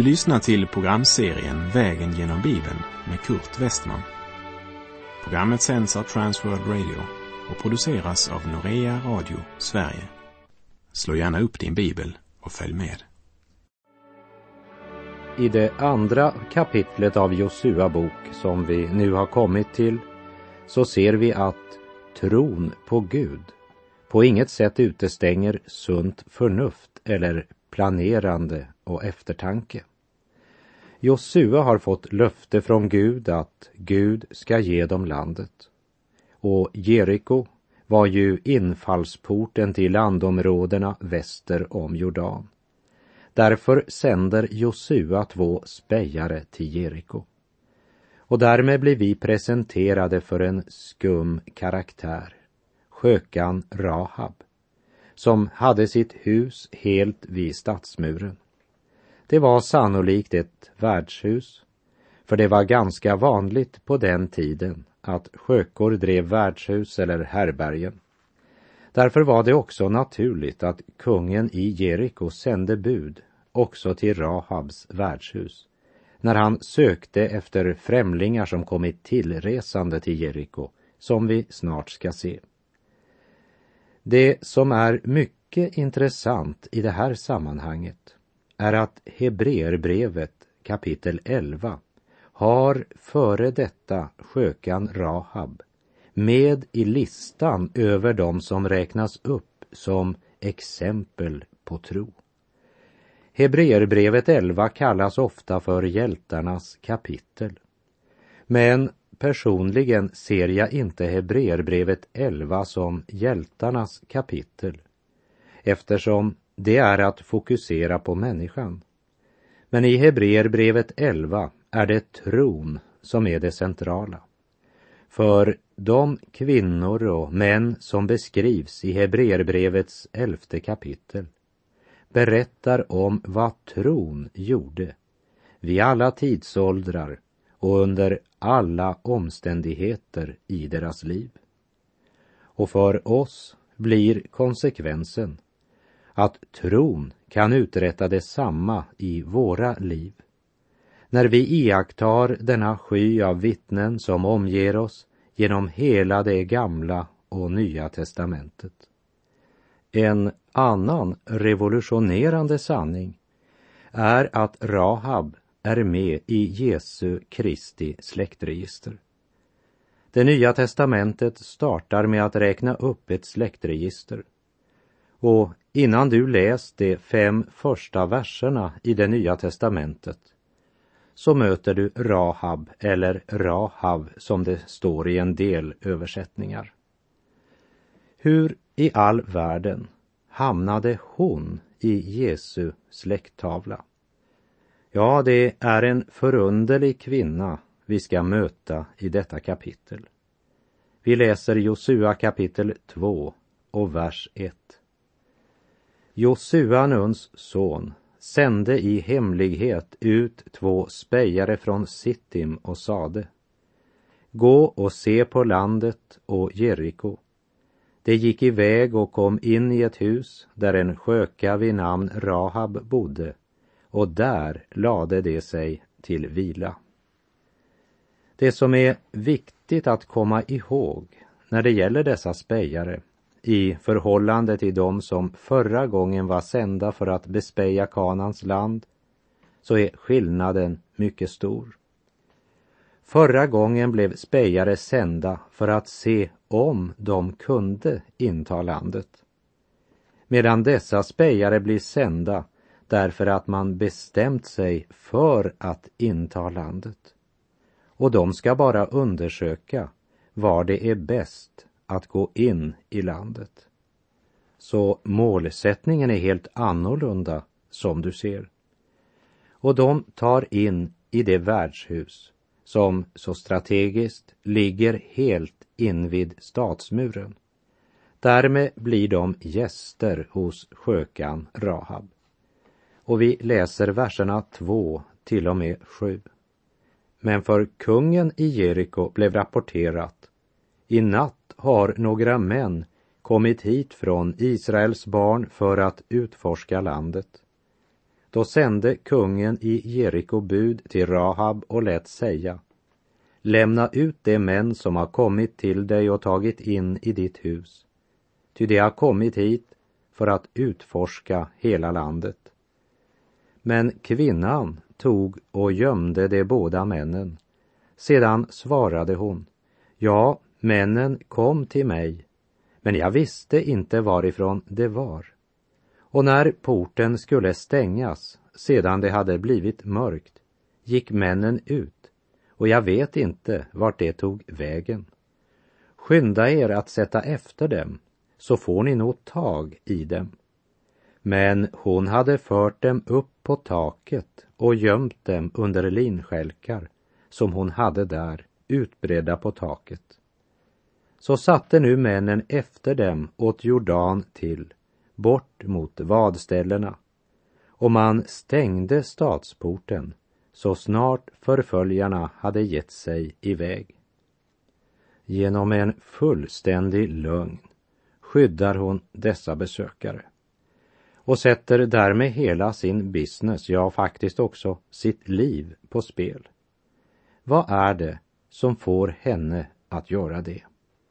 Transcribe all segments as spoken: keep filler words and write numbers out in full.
Du lyssnar till programserien Vägen genom Bibeln med Kurt Westman. Programmet sänds av Transworld Radio och produceras av Norea Radio Sverige. Slå gärna upp din bibel och följ med. I det andra kapitlet av Josua bok som vi nu har kommit till så ser vi att tron på Gud på inget sätt utestänger sunt förnuft eller planerande och eftertanke. Josua har fått löfte från Gud att Gud ska ge dem landet. Och Jeriko var ju infallsporten till landområdena väster om Jordan. Därför sänder Josua två spejare till Jeriko. Och därmed blir vi presenterade för en skum karaktär, skökan Rahab, som hade sitt hus helt vid stadsmuren. Det var sannolikt ett värdshus, för det var ganska vanligt på den tiden att skökor drev värdshus eller härbergen. Därför var det också naturligt att kungen i Jeriko sände bud också till Rahabs värdshus, när han sökte efter främlingar som kommit tillresande till Jeriko, som vi snart ska se. Det som är mycket intressant i det här sammanhanget är att Hebreerbrevet kapitel elva har före detta skökan Rahab med i listan över dem som räknas upp som exempel på tro. Hebreerbrevet elva kallas ofta för hjältarnas kapitel. Men personligen ser jag inte Hebreerbrevet elva som hjältarnas kapitel, eftersom det är att fokusera på människan. Men i Hebreerbrevet elva är det tron som är det centrala. För de kvinnor och män som beskrivs i Hebreerbrevets elfte kapitel berättar om vad tron gjorde vid alla tidsåldrar och under alla omständigheter i deras liv. Och för oss blir konsekvensen att tron kan uträtta detsamma i våra liv. När vi iakttar denna sky av vittnen som omger oss genom hela det gamla och nya testamentet. En annan revolutionerande sanning är att Rahab är med i Jesu Kristi släktregister. Det nya testamentet startar med att räkna upp ett släktregister. Och innan du läst de fem första verserna i det nya testamentet så möter du Rahab eller Rahav som det står i en del översättningar. Hur i all världen hamnade hon i Jesu släkttavla? Ja, det är en förunderlig kvinna vi ska möta i detta kapitel. Vi läser Josua kapitel två och vers ett. Josua, Nuns son, sände i hemlighet ut två spejare från Sittim och sade: Gå och se på landet och Jeriko. De gick iväg och kom in i ett hus där en sköka vid namn Rahab bodde, och där lade de sig till vila. Det som är viktigt att komma ihåg när det gäller dessa spejare i förhållande till dem som förra gången var sända för att bespeja Kanans land, så är skillnaden mycket stor. Förra gången blev spejare sända för att se om de kunde inta landet, medan dessa spejare blir sända därför att man bestämt sig för att inta landet. Och de ska bara undersöka var det är bäst att gå in i landet. Så målsättningen är helt annorlunda, som du ser. Och de tar in i det värdshus som så strategiskt ligger helt invid stadsmuren. Därmed blir de gäster hos skökan Rahab. Och vi läser verserna två till och med sju. Men för kungen i Jeriko blev rapporterat: I natt har några män kommit hit från Israels barn för att utforska landet. Då sände kungen i Jeriko bud till Rahab och lät säga: lämna ut de män som har kommit till dig och tagit in i ditt hus, ty de har kommit hit för att utforska hela landet. Men kvinnan tog och gömde de båda männen. Sedan svarade hon: ja, männen kom till mig, men jag visste inte varifrån det var. Och när porten skulle stängas, sedan det hade blivit mörkt, gick männen ut, och jag vet inte vart det tog vägen. Skynda er att sätta efter dem, så får ni nog tag i dem. Men hon hade fört dem upp på taket och gömt dem under linskälkar som hon hade där, utbredda på taket. Så satte nu männen efter dem åt Jordan till, bort mot vadställena, och man stängde stadsporten så snart förföljarna hade gett sig iväg. Genom en fullständig lögn skyddar hon dessa besökare och sätter därmed hela sin business, ja faktiskt också sitt liv, på spel. Vad är det som får henne att göra det?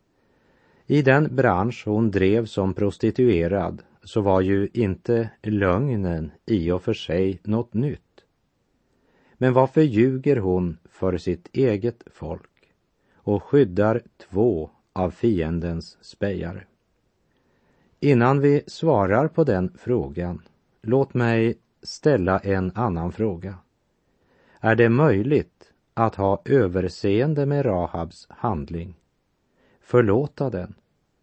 I den bransch hon drev som prostituerad så var ju inte lögnen i och för sig något nytt. Men varför ljuger hon för sitt eget folk och skyddar två av fiendens spejare? Innan vi svarar på den frågan, låt mig ställa en annan fråga. Är det möjligt att ha överseende med Rahabs handling? Förlåta den?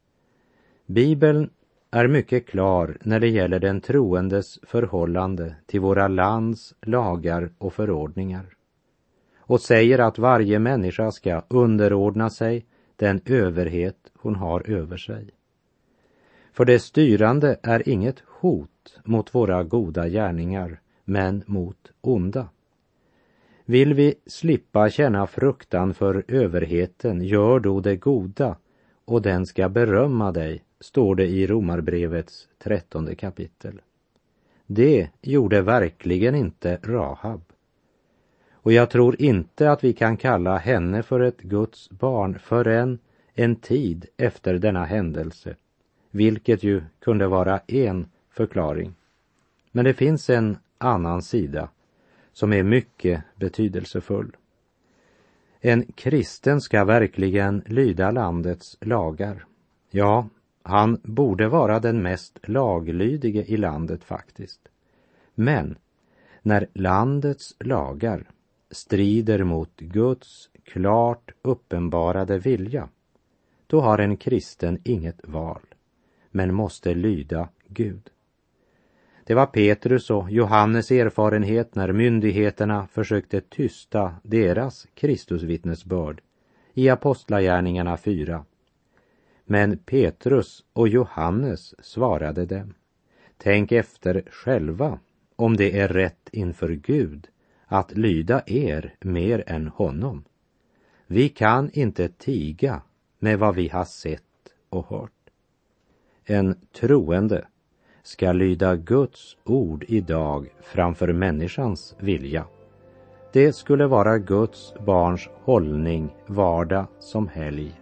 Bibeln är mycket klar när det gäller den troendes förhållande till våra lands lagar och förordningar, och säger att varje människa ska underordna sig den överhet hon har över sig. För det styrande är inget hot mot våra goda gärningar, men mot onda. Vill vi slippa känna fruktan för överheten, gör då det goda, och den ska berömma dig, står det i Romarbrevets trettonde kapitel. Det gjorde verkligen inte Rahab. Och jag tror inte att vi kan kalla henne för ett Guds barn förrän en tid efter denna händelse, vilket ju kunde vara en förklaring. Men det finns en annan sida som är mycket betydelsefull. En kristen ska verkligen lyda landets lagar. Ja, han borde vara den mest laglydige i landet faktiskt. Men när landets lagar strider mot Guds klart uppenbarade vilja, då har en kristen inget val, men måste lyda Gud. Det var Petrus och Johannes erfarenhet när myndigheterna försökte tysta deras Kristusvittnesbörd i Apostlagärningarna fyra. Men Petrus och Johannes svarade dem: tänk efter själva om det är rätt inför Gud att lyda er mer än honom. Vi kan inte tiga med vad vi har sett och hört. En troende ska lyda Guds ord idag framför människans vilja. Det skulle vara Guds barns hållning vardag som helg.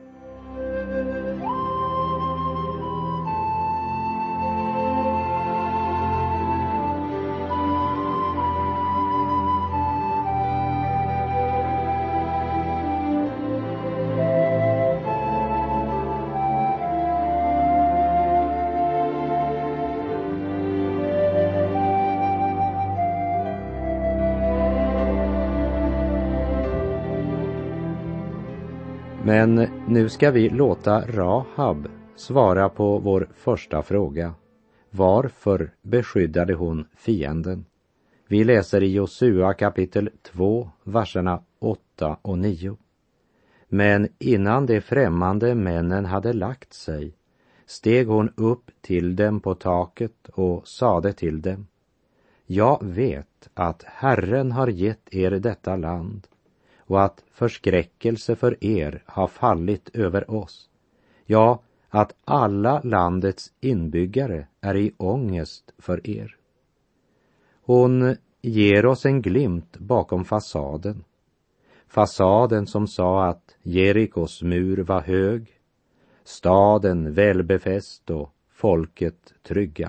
Men nu ska vi låta Rahab svara på vår första fråga. Varför beskyddade hon fienden? Vi läser i Josua kapitel två, verserna åtta och nio. Men innan de främmande männen hade lagt sig, steg hon upp till dem på taket och sade till dem: jag vet att Herren har gett er detta land, och att förskräckelse för er har fallit över oss. Ja, att alla landets inbyggare är i ångest för er. Hon ger oss en glimt bakom fasaden. Fasaden som sa att Jerikos mur var hög, staden välbefäst och folket trygga.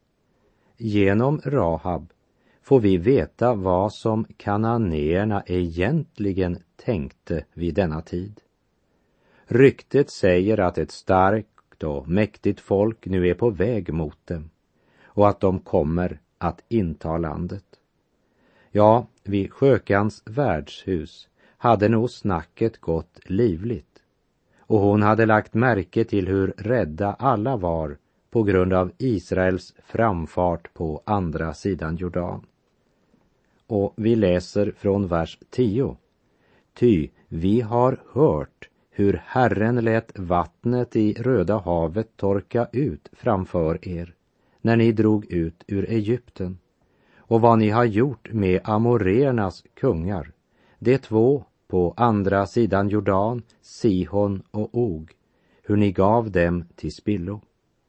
Genom Rahab får vi veta vad som kananéerna egentligen tänkte vid denna tid. Ryktet säger att ett starkt och mäktigt folk nu är på väg mot dem och att de kommer att inta landet. Ja, vid Sjökans värdshus hade nog snacket gått livligt, och hon hade lagt märke till hur rädda alla var på grund av Israels framfart på andra sidan Jordan. Och vi läser från vers tio. Ty vi har hört hur Herren lät vattnet i Röda havet torka ut framför er när ni drog ut ur Egypten, och vad ni har gjort med amorernas kungar, de två på andra sidan Jordan, Sihon och Og, hur ni gav dem till spillo.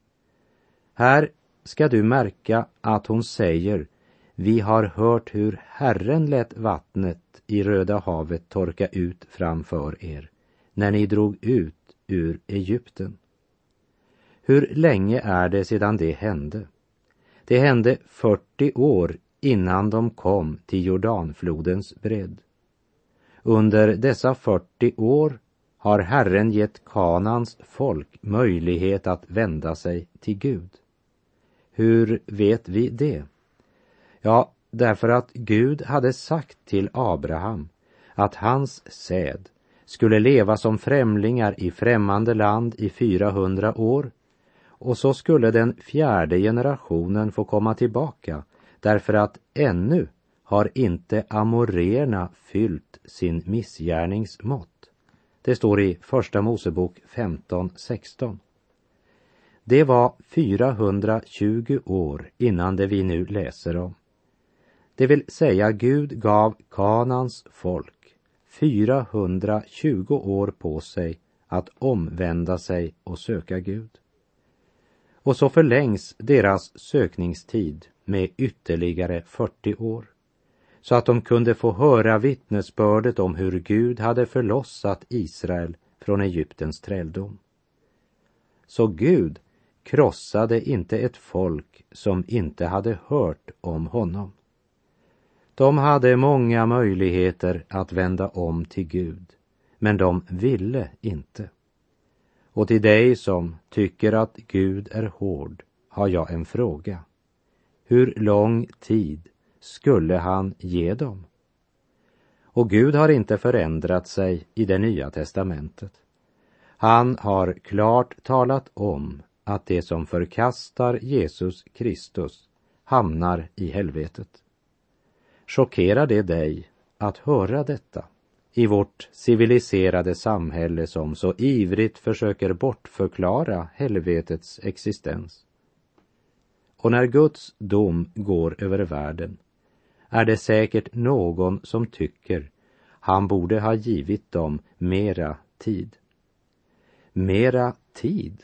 Här ska du märka att hon säger: vi har hört hur Herren lät vattnet i Röda havet torka ut framför er när ni drog ut ur Egypten. Hur länge är det sedan det hände? Det hände fyrtio år innan de kom till Jordanflodens bredd. Under dessa fyrtio år har Herren gett Kanans folk möjlighet att vända sig till Gud. Hur vet vi det? Ja, därför att Gud hade sagt till Abraham att hans säd skulle leva som främlingar i främmande land i fyrahundra år, och så skulle den fjärde generationen få komma tillbaka, därför att ännu har inte amorerna fyllt sin missgärningsmått. Det står i Första Mosebok femton sexton. Det var fyrahundratjugo år innan det vi nu läser om. Det vill säga, Gud gav Kanans folk fyrahundratjugo år på sig att omvända sig och söka Gud. Och så förlängs deras sökningstid med ytterligare fyrtio år, så att de kunde få höra vittnesbördet om hur Gud hade förlossat Israel från Egyptens träldom. Så Gud krossade inte ett folk som inte hade hört om honom. De hade många möjligheter att vända om till Gud, men de ville inte. Och till dig som tycker att Gud är hård har jag en fråga. Hur lång tid skulle han ge dem? Och Gud har inte förändrat sig i det nya testamentet. Han har klart talat om att det som förkastar Jesus Kristus hamnar i helvetet. Chockerar det dig att höra detta i vårt civiliserade samhälle som så ivrigt försöker bortförklara helvetets existens? Och när Guds dom går över världen är det säkert någon som tycker han borde ha givit dem mera tid. Mera tid?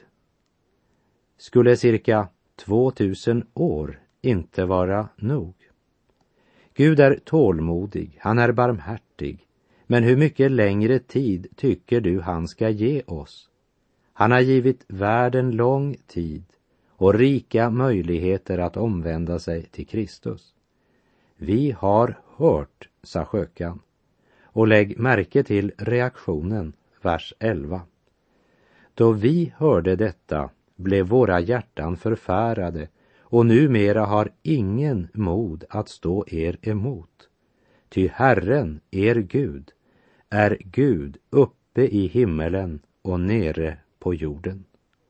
Skulle cirka tvåtusen år inte vara nog? Gud är tålmodig, han är barmhärtig, men hur mycket längre tid tycker du han ska ge oss? Han har givit världen lång tid och rika möjligheter att omvända sig till Kristus. Vi har hört, sa Sjökan, och lägg märke till reaktionen, vers elva. Då vi hörde detta blev våra hjärtan förfärade, och numera har ingen mod att stå er emot. Ty Herren, er Gud, är Gud uppe i himmelen och nere på jorden.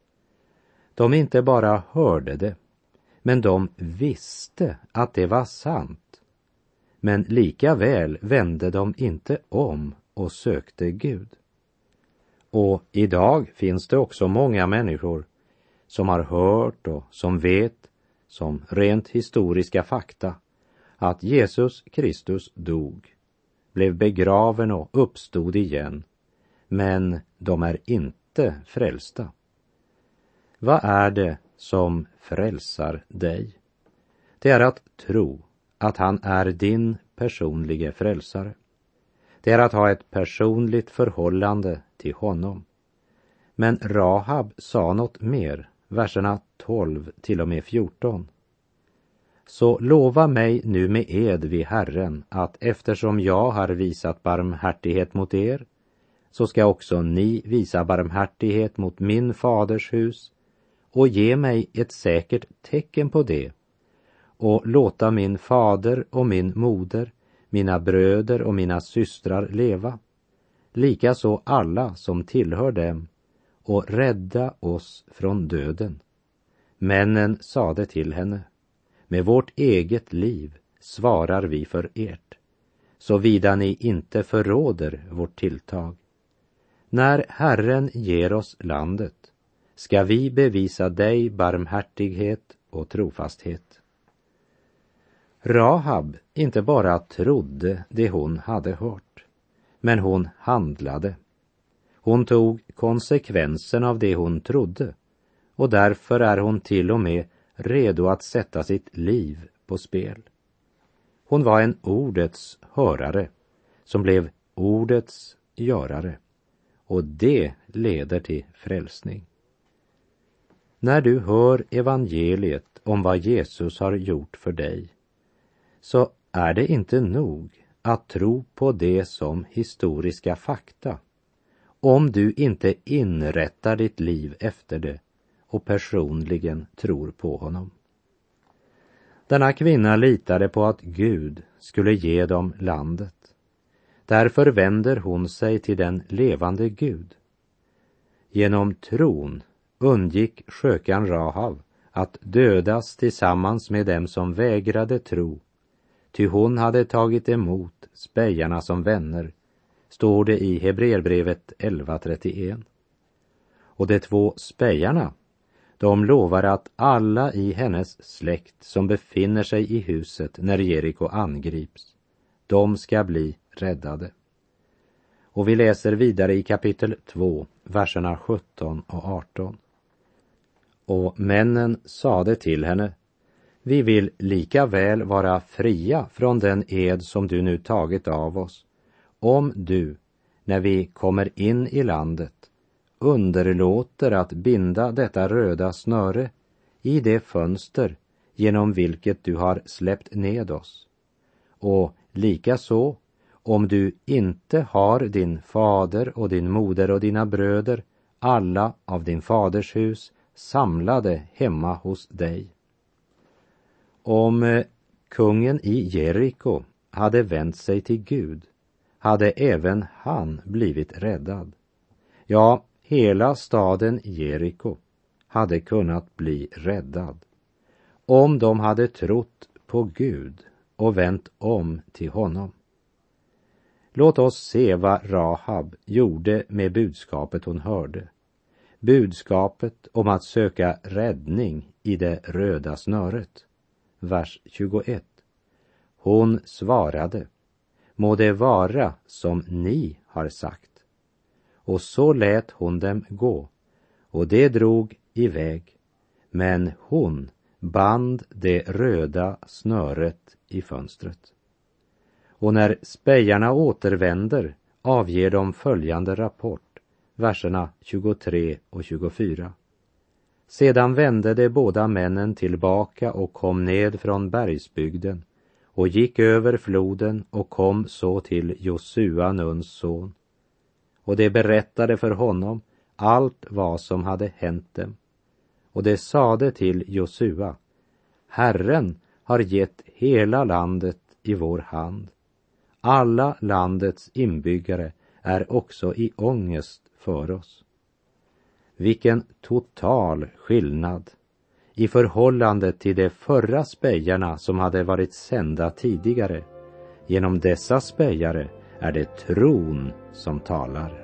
De inte bara hörde det, men de visste att det var sant. Men lika väl vände de inte om och sökte Gud. Och idag finns det också många människor som har hört och som vet, som rent historiska fakta, att Jesus Kristus dog, blev begraven och uppstod igen, men de är inte frälsta. Vad är det som frälsar dig? Det är att tro att han är din personliga frälsare. Det är att ha ett personligt förhållande till honom. Men Rahab sa något mer, verserna tolv till och med fjorton. Så lova mig nu med ed vid Herren att eftersom jag har visat barmhärtighet mot er, så ska också ni visa barmhärtighet mot min faders hus och ge mig ett säkert tecken på det och låta min fader och min moder, mina bröder och mina systrar leva, likaså alla som tillhör dem, och rädda oss från döden. Männen sade till henne, med vårt eget liv svarar vi för ert, såvida ni inte förråder vårt tilltag. När Herren ger oss landet ska vi bevisa dig barmhärtighet och trofasthet. Rahab inte bara trodde det hon hade hört, men hon handlade. Hon tog konsekvensen av det hon trodde, och därför är hon till och med redo att sätta sitt liv på spel. Hon var en ordets hörare som blev ordets görare, och det leder till frälsning. När du hör evangeliet om vad Jesus har gjort för dig, så är det inte nog att tro på det som historiska fakta, om du inte inrättar ditt liv efter det och personligen tror på honom. Denna kvinna litade på att Gud skulle ge dem landet. Därför vänder hon sig till den levande Gud. Genom tron undgick skökan Rahab att dödas tillsammans med dem som vägrade tro, ty hon hade tagit emot spejarna som vänner, står det i Hebreerbrevet elva trettioett. Och de två spejarna, de lovar att alla i hennes släkt som befinner sig i huset när Jeriko angrips, de ska bli räddade. Och vi läser vidare i kapitel två, verserna sjutton och arton. Och männen sade till henne, vi vill lika väl vara fria från den ed som du nu tagit av oss, om du, när vi kommer in i landet, underlåter att binda detta röda snöre i det fönster genom vilket du har släppt ned oss. Och likaså, om du inte har din fader och din moder och dina bröder, alla av din faders hus, samlade hemma hos dig. Om kungen i Jeriko hade vänt sig till Gud, hade även han blivit räddad. Ja, hela staden Jeriko hade kunnat bli räddad, om de hade trott på Gud och vänt om till honom. Låt oss se vad Rahab gjorde med budskapet hon hörde. Budskapet om att söka räddning i det röda snöret. Vers tjugoett. Hon svarade, må det vara som ni har sagt. Och så lät hon dem gå, och det drog iväg, men hon band det röda snöret i fönstret. Och när spejarna återvänder avger de följande rapport, verserna tjugotre och tjugofyra. Sedan vände de båda männen tillbaka och kom ned från bergsbygden och gick över floden och kom så till Josua, Nuns son. Och de berättade för honom allt vad som hade hänt dem. Och de sade till Josua, Herren har gett hela landet i vår hand. Alla landets inbyggare är också i ångest för oss. Vilken total skillnad i förhållande till de förra spejarna som hade varit sända tidigare. Genom dessa spejare är det tron som talar.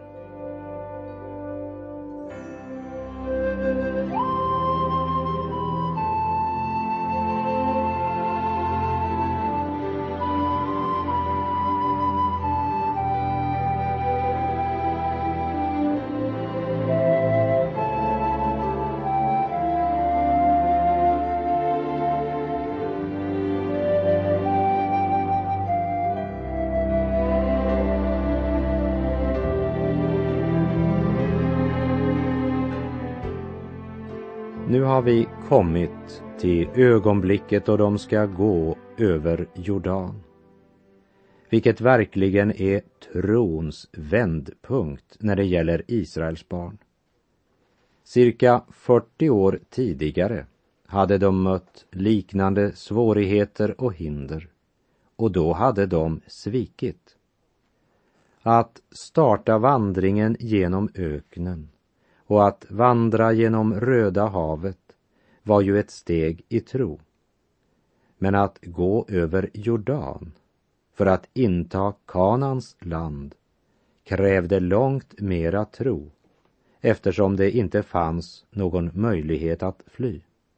nu har vi kommit till ögonblicket då de ska gå över Jordan, vilket verkligen är trons vändpunkt när det gäller Israels barn. Cirka fyrtio år tidigare hade de mött liknande svårigheter och hinder, och då hade de svikit. Att starta vandringen genom öknen och att vandra genom Röda havet var ju ett steg i tro. Men att gå över Jordan för att inta Kanans land krävde långt mera tro, eftersom det inte fanns någon möjlighet att fly.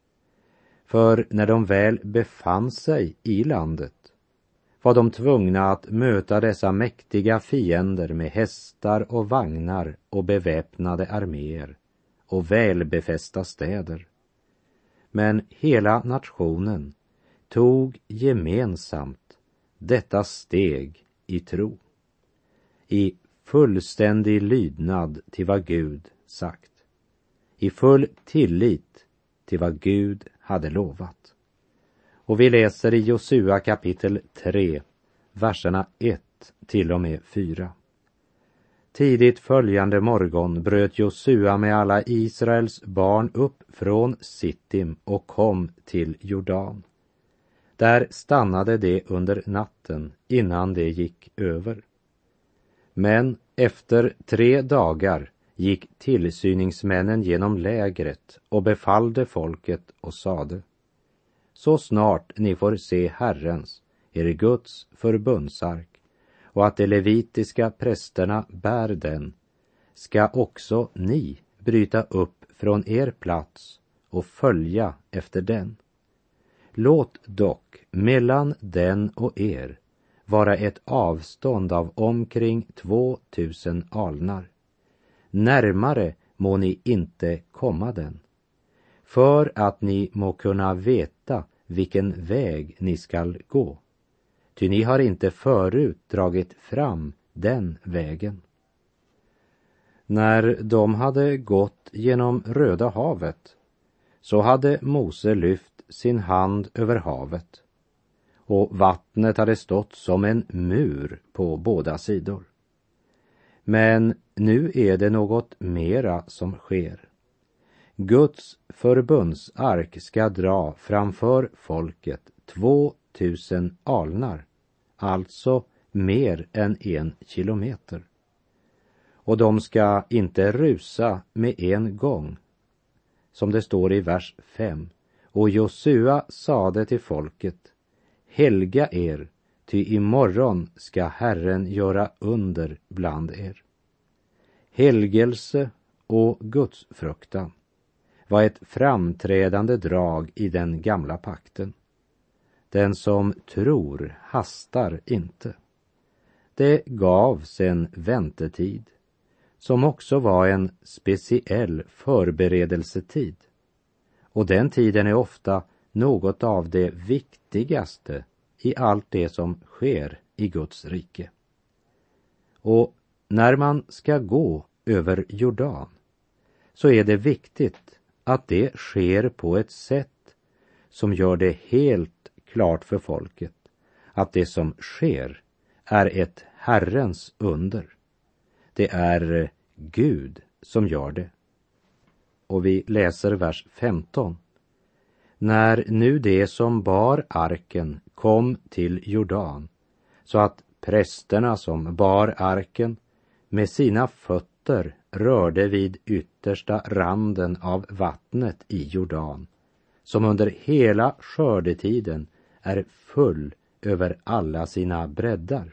För när de väl befann sig i landet var de tvungna att möta dessa mäktiga fiender med hästar och vagnar och beväpnade arméer och välbefästa städer. Men hela nationen tog gemensamt detta steg i tro, i fullständig lydnad till vad Gud sagt, i full tillit till vad Gud hade lovat. Och vi läser i Josua kapitel tre, verserna ett till och med fyra. Tidigt följande morgon bröt Josua med alla Israels barn upp från Sittim och kom till Jordan. Där stannade de under natten innan det gick över. Men efter tre dagar gick tillsyningsmännen genom lägret och befallde folket och sade: så snart ni får se Herrens, er Guds förbundsark, och att de levitiska prästerna bär den, ska också ni bryta upp från er plats och följa efter den. Låt dock mellan den och er vara ett avstånd av omkring två tusen alnar. Närmare må ni inte komma den, för att ni må kunna veta vilken väg ni skall gå. Ty ni har inte förut dragit fram den vägen. När de hade gått genom Röda havet, så hade Mose lyft sin hand över havet, och vattnet hade stått som en mur på båda sidor. Men nu är det något mera som sker. Guds förbundsark ska dra framför folket två tusen alnar, alltså mer än en kilometer. Och de ska inte rusa med en gång, som det står i vers fem. Och Josua sade till folket: helga er, ty imorgon ska Herren göra under bland er. Helgelse och gudsfruktan var ett framträdande drag i den gamla pakten. Den som tror hastar inte. Det gavs en väntetid, som också var en speciell förberedelsetid. Och den tiden är ofta något av det viktigaste i allt det som sker i Guds rike. Och när man ska gå över Jordan, så är det viktigt att det sker på ett sätt som gör det helt klart för folket att det som sker är ett Herrens under. Det är Gud som gör det. Och vi läser vers femton. När nu det som bar arken kom till Jordan, så att prästerna som bar arken med sina fötter rörde vid yttersta randen av vattnet i Jordan, som under hela skördetiden är full över alla sina breddar.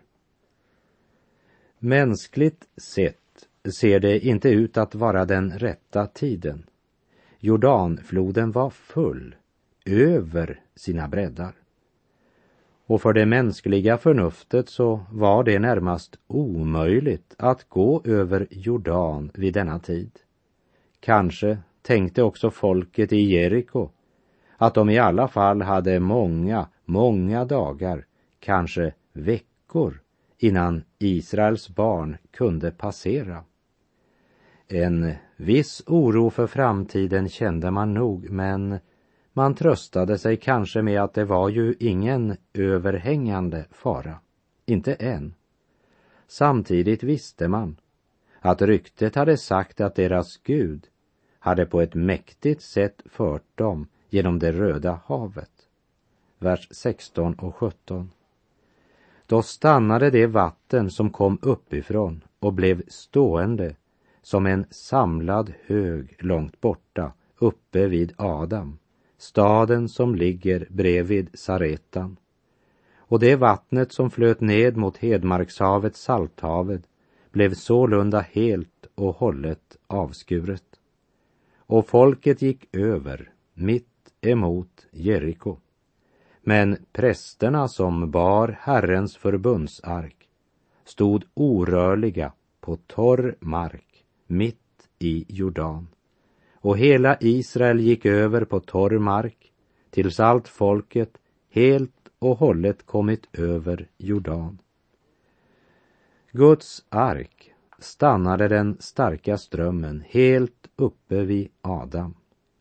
Mänskligt sett ser det inte ut att vara den rätta tiden. Jordanfloden var full över sina breddar. Och för det mänskliga förnuftet så var det närmast omöjligt att gå över Jordan vid denna tid. Kanske tänkte också folket i Jeriko att de i alla fall hade många, många dagar, kanske veckor, innan Israels barn kunde passera. En viss oro för framtiden kände man nog, men man tröstade sig kanske med att det var ju ingen överhängande fara. Inte än. Samtidigt visste man att ryktet hade sagt att deras Gud hade på ett mäktigt sätt fört dem genom det Röda havet. Vers sexton och sjutton. Då stannade det vatten som kom uppifrån och blev stående som en samlad hög långt borta uppe vid Adam, staden som ligger bredvid Saretan. Och det vattnet som flöt ned mot Hedmarkshavet, Salthavet, blev sålunda helt och hållet avskuret. Och folket gick över mitt emot Jeriko. Men prästerna som bar Herrens förbundsark stod orörliga på torr mark mitt i Jordan. Och hela Israel gick över på torr mark tills allt folket helt och hållet kommit över Jordan. Guds ark stannade den starka strömmen helt uppe vid Adam.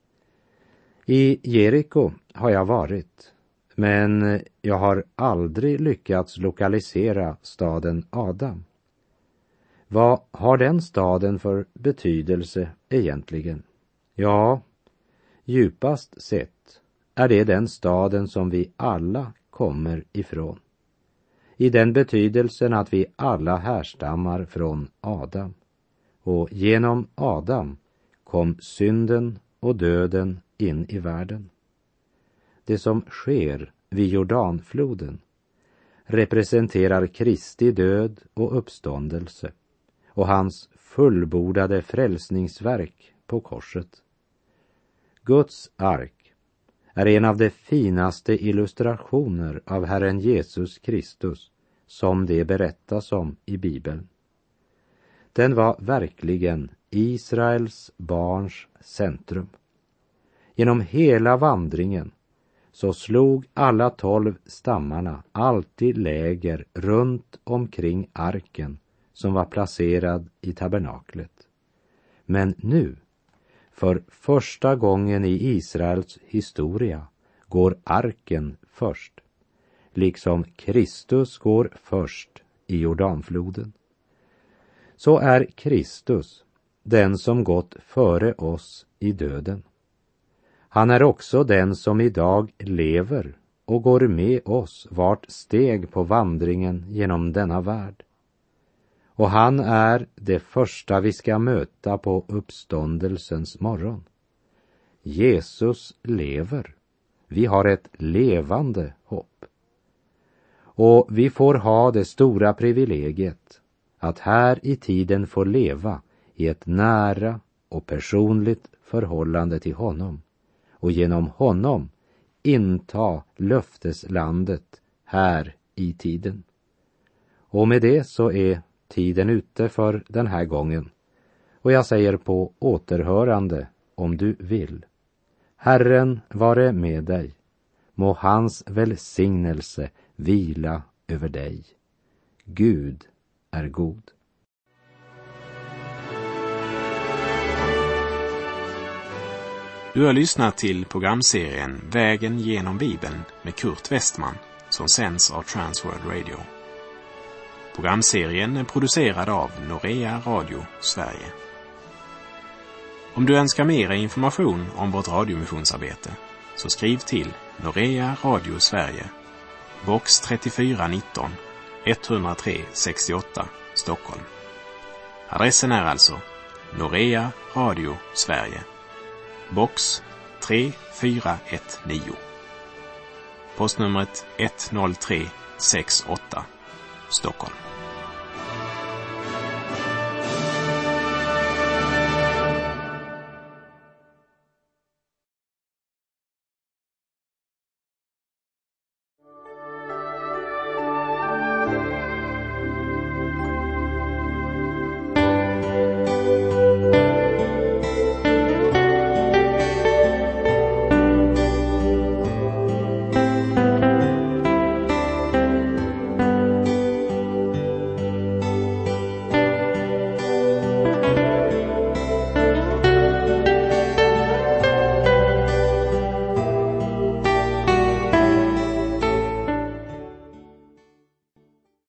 I Jeriko har jag varit, men jag har aldrig lyckats lokalisera staden Adam. Vad har den staden för betydelse egentligen? Ja, djupast sett är det den staden som vi alla kommer ifrån. I den betydelsen att vi alla härstammar från Adam. Och genom Adam kom synden och döden in i världen. Det som sker vid Jordanfloden representerar Kristi död och uppståndelse och hans fullbordade frälsningsverk på korset. Guds ark är en av de finaste illustrationer av Herren Jesus Kristus som det berättas om i Bibeln. Den var verkligen Israels barns centrum. Genom hela vandringen så slog alla tolv stammarna alltid läger runt omkring arken som var placerad i tabernaklet. Men nu, för första gången i Israels historia, går arken först, liksom Kristus går först i Jordanfloden. Så är Kristus den som gått före oss i döden. Han är också den som idag lever och går med oss vart steg på vandringen genom denna värld. Och han är det första vi ska möta på uppståndelsens morgon. Jesus lever. Vi har ett levande hopp. Och vi får ha det stora privilegiet att här i tiden få leva i ett nära och personligt förhållande till honom. Och genom honom inta löfteslandet här i tiden. Och med det så är tiden ute för den här gången. Och jag säger på återhörande om du vill. Herren vare med dig. Må hans välsignelse vila över dig. Gud är god. Du har lyssnat till programserien Vägen genom Bibeln med Kurt Westman som sänds av Transworld Radio. Programserien är producerad av Norea Radio Sverige. Om du önskar mer information om vårt radiomissionsarbete så skriv till Norea Radio Sverige, box trettiofyra nitton, etthundratre sextioåtta, Stockholm. Adressen är alltså Norea Radio Sverige, box tre fyra ett nio. Postnumret ett noll tre sex åtta, Stockholm.